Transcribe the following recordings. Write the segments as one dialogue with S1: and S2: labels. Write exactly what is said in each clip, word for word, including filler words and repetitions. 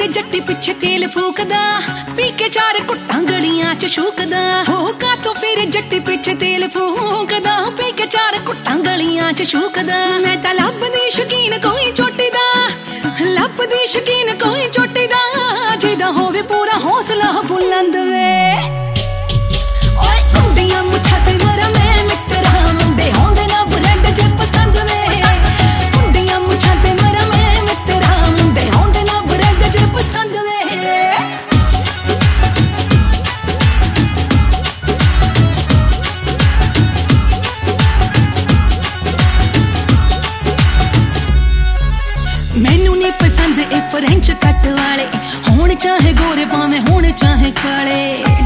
S1: फिर जट्टी पिछे तेल फूकदा, पी के चार कुट्टां गलियां च शूकदा। हो का तो फिर जट्टी पिछे तेल फूकदा, पी के चार कुट्टां गलियां च शूकदा। मैं तां लभदी शकीन कोई चोटी दा, लभदी शकीन कोई चोटी दा, जिदा होवे पूरा हौसला बुलंद वे। ओए कुंडियां मुछां ते मरा मैं मित्तरा, मुंडे होंदे ना ब्रेड जे पसंद वे। कुंडियां मुछां ते मरा मैं मित्तरा, मुंडे होंदे ना ब्रेड जे पसंद वे। मैनू नहीं पसंद ए फ्रेंच कट वाले, होण चाहे गोरे पावे होण चाहे काले।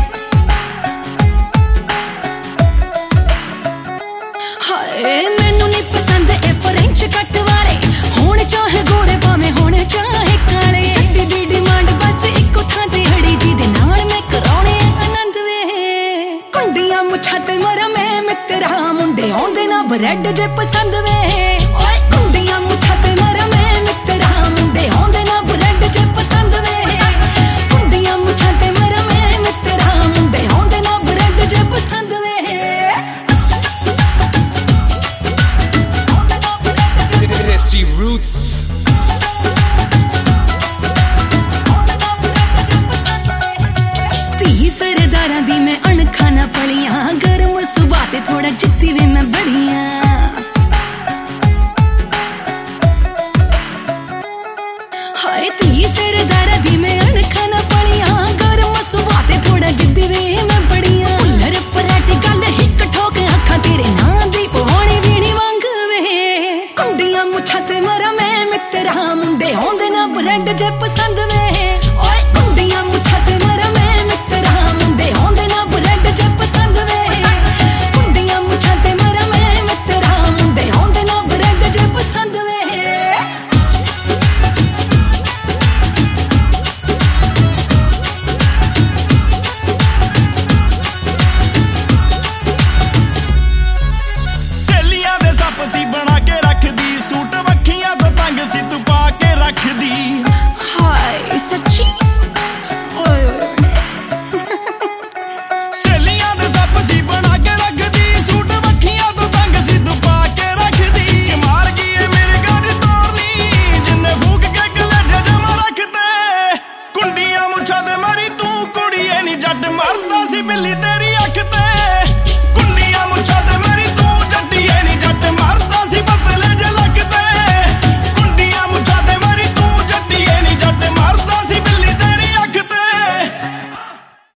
S1: हाय मैनू नहीं पसंद ए फ्रेंच कट वाले, होण चाहे गोरे पावे होण चाहे काले। जट्टी दी डिमांड बस इको थां ते हड़ी, जिदे नाल मैं कराउणे आनंद वे। कुंडियां मुछां ते मरा मैं मित्तरा, मुंडे आउंदे ना ब्रेड जे पसंद वे। ओए कुंडियां मुछां ते मरा मैं मित्तरा, मुंडे आउंदे ना ब्रेड जे पसंद वे। कुंडियां मुछां ते मरा मैं मित्तरा, मुंडे आउंदे ना ब्रेड जे पसंद वे।
S2: Desi Roots
S1: धी सरदारां दी मैं अणखा ना पलियां, गर्म सुभा ते थोड़ा जित्ती वे मैं बड़ियां। हाय धी सरदारां दी मैं अणखा ना पलियां, गर्म सुभा ते थोड़ा जिद्दी वे मैं बड़ियां। भुल्लर पराठी गल हिक ठोक अखां तेरे नां दी पवाणी वीणी वांग वे। कुंडियां मुछां ते मरा मैं मित्तरा, मुंडे होंदे ना ब्रेड जे पसंद वे। ओए कुंडियां मुछां ते मरा मैं मित्तरा, मुंडे होंदे ना ब्रेड जे पसंद वे। कुंडियां मुछां ते मरा मैं मित्तरा, मुंडे होंदे ना ब्रेड जे पसंद वे।
S3: सहेलियां दे सप सी बना के रखदी, सूट वखियां तो तंग सी तू पा के रखदी।
S1: हाय सच्ची
S3: सहेलियां दे सप सी बना के रखदी, सूट वखियां तो तंग सी तू पा के रखदी। मार गई है मेरे गाड़ी तोड़नी, जिन्ने फूक के कलेजा जमा रखदे। कुंडियां मुछां ते मारी तू कुड़िए नी जट मरदा।